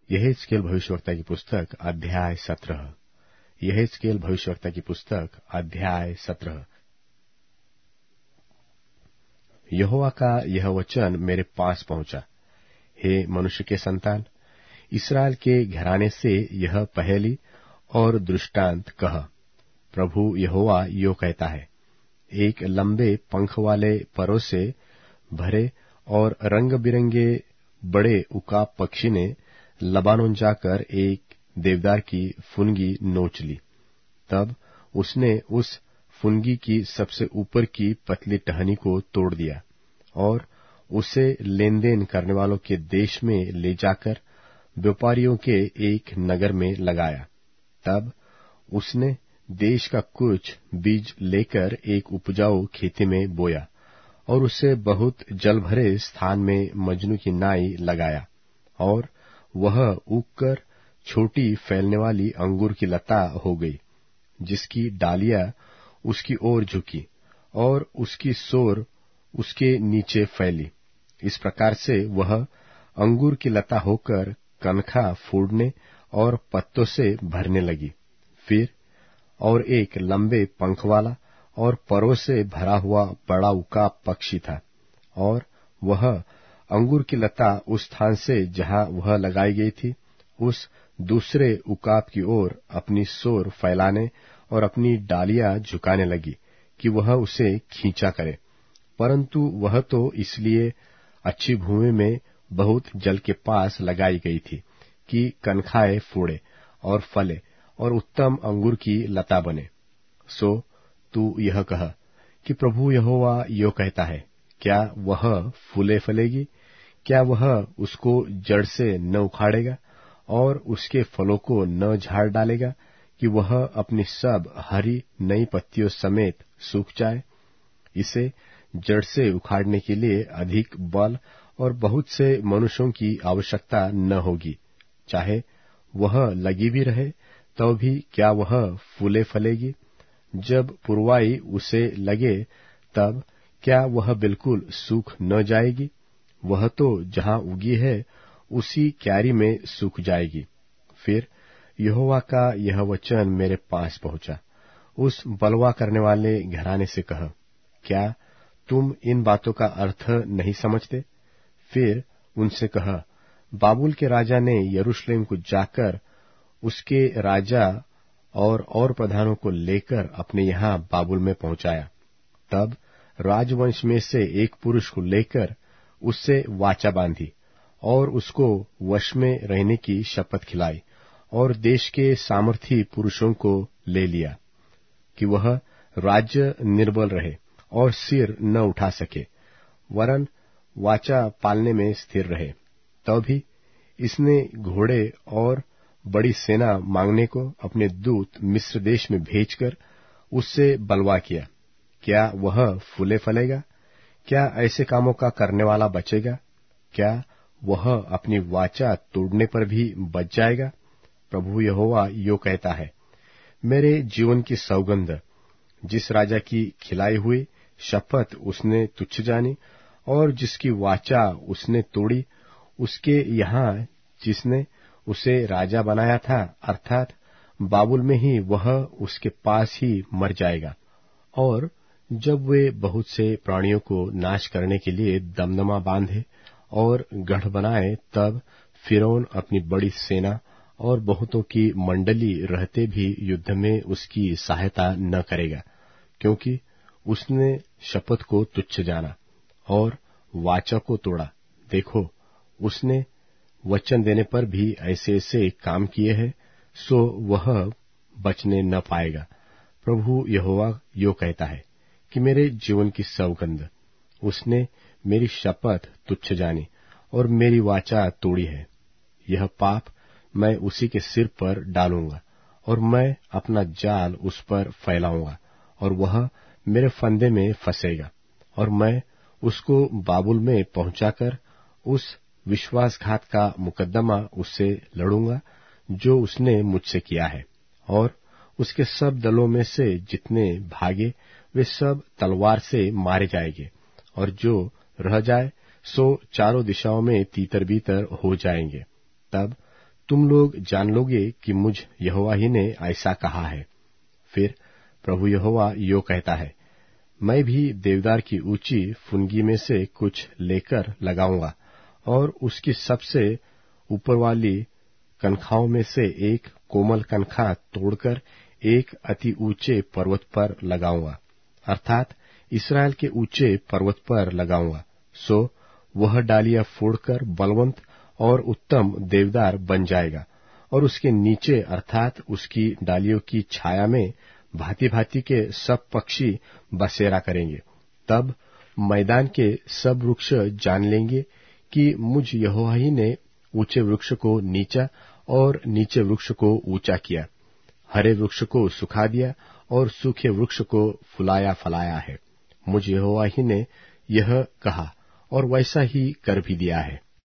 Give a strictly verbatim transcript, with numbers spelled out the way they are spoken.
यहेजकेल भविष्यवक्ता की पुस्तक अध्याय सत्रह। यहेजकेल भविष्यवक्ता की पुस्तक अध्याय सत्रह। यहोवा का यह वचन मेरे पास पहुंचा, हे मनुष्य के संतान, इस्राएल के घराने से यह पहेली और दृष्टांत कह। प्रभु यहोवा यो कहता है, एक लंबे पंख वाले परों से भरे और रंग बिरंगे बड़े उकाब पक्षी ने लबानोन जाकर एक देवदार की फुनगी नोच ली। तब उसने उस फुनगी की सबसे ऊपर की पतली टहनी को तोड़ दिया और उसे लेन देन करने वालों के देश में ले जाकर व्यापारियों के एक नगर में लगाया। तब उसने देश का कुछ बीज लेकर एक उपजाऊ खेती में बोया और उसे बहुत जल भरे स्थान में मजनू की नाई लगाया, और वह उगकर छोटी फैलने वाली अंगूर की लता हो गई, जिसकी डालियां उसकी ओर झुकी और उसकी सोर उसके नीचे फैली। इस प्रकार से वह अंगूर की लता होकर कनखा फूटने और पत्तों से भरने लगी। फिर और एक लंबे पंख वाला और परों से भरा हुआ बड़ा उकाब पक्षी था, और वह अंगूर की लता उस स्थान से जहां वह लगाई गई थी उस दूसरे उकाब की ओर अपनी सोर फैलाने और अपनी डालियां झुकाने लगी कि वह उसे खींचा करे। परंतु वह तो इसलिए अच्छी भूमि में बहुत जल के पास लगाई गई थी कि कनखाए फूड़े और फले और उत्तम अंगूर की लता बने। सो तू यह कह कि प्रभु यहोवा यो कहता है, क्या वह फूले फलेगी? क्या वह उसको जड़ से न उखाड़ेगा और उसके फलों को न झाड़ डालेगा कि वह अपनी सब हरी नई पत्तियों समेत सूख जाए? इसे जड़ से उखाड़ने के लिए अधिक बल और बहुत से मनुष्यों की आवश्यकता न होगी। चाहे वह लगी भी रहे तो भी क्या वह फूले फलेगी? जब पुरवाई उसे लगे तब क्या वह बिल्कुल सूख न जाएगी? वह तो जहां उगी है उसी क्यारी में सूख जाएगी। फिर यहोवा का यह वचन मेरे पास पहुंचा, उस बलवा करने वाले घराने से कह, क्या तुम इन बातों का अर्थ नहीं समझते? फिर उनसे कह, बाबुल के राजा ने यरूशलेम को जाकर उसके राजा और और प्रधानों को लेकर अपने यहां बाबुल में पहुंचाया। तब राजवंश में से एक पुरुष को लेकर उससे वाचा बांधी और उसको वश में रहने की शपथ खिलाई और देश के सामर्थी पुरुषों को ले लिया कि वह राज्य निर्बल रहे और सिर न उठा सके, वरन वाचा पालने में स्थिर रहे। तब भी इसने घोड़े और बड़ी सेना मांगने को अपने दूत मिस्र देश में भेजकर उससे बलवा किया। क्या वह फूले फलेगा? क्या ऐसे कामों का करने वाला बचेगा? क्या वह अपनी वाचा तोड़ने पर भी बच जाएगा? प्रभु यहोवा यो कहता है, मेरे जीवन की सौगंध, जिस राजा की खिलाई हुई शपथ उसने तुच्छ जानी और जिसकी वाचा उसने तोड़ी, उसके यहाँ जिसने उसे राजा बनाया था, अर्थात बाबुल में ही वह उसके पास ही मर जाएगा। और जब वे बहुत से प्राणियों को नाश करने के लिए दमदमा बांधे और गढ़ बनाए, तब फिरौन अपनी बड़ी सेना और बहुतों की मंडली रहते भी युद्ध में उसकी सहायता न करेगा, क्योंकि उसने शपथ को तुच्छ जाना और वाचा को तोड़ा। देखो, उसने वचन देने पर भी ऐसे ऐसे काम किए हैं, सो वह बचने न पाएगा। प्रभु यहोवा यो कहता है कि मेरे जीवन की सौगंध, उसने मेरी शपथ तुच्छ जानी और मेरी वाचा तोड़ी है। यह पाप मैं उसी के सिर पर डालूंगा और मैं अपना जाल उस पर फैलाऊंगा और वह मेरे फंदे में फंसेगा, और मैं उसको बाबुल में पहुंचाकर उस विश्वासघात का मुकदमा उससे लड़ूंगा जो उसने मुझसे किया है। और उसके सब दलों में से जितने भागे वे सब तलवार से मारे जाएंगे, और जो रह जाए सो चारों दिशाओं में तीतर बीतर हो जाएंगे। तब तुम लोग जान लोगे कि मुझ यहोवा ही ने ऐसा कहा है। फिर प्रभु यहोवा यो कहता है, मैं भी देवदार की ऊंची फुनगी में से कुछ लेकर लगाऊंगा और उसकी सबसे ऊपर वाली कनखाओं में से एक कोमल कनखा तोड़कर एक अति ऊंचे पर्वत पर लगाऊंगा, अर्थात इस्राएल के ऊंचे पर्वत पर लगाऊंगा। सो वह डालियां फोड़कर बलवंत और उत्तम देवदार बन जाएगा और उसके नीचे अर्थात उसकी डालियों की छाया में भांति भांति के सब पक्षी बसेरा करेंगे। तब मैदान के सब वृक्ष जान लेंगे कि मुझ यहोवा ही ने ऊंचे वृक्ष को नीचा और नीचे वृक्ष को ऊंचा किया, हरे वृक्ष को सुखा दिया और सूखे वृक्ष को फुलाया फलाया है। मुझ यहोवा ही ने यह कहा और वैसा ही कर भी दिया है।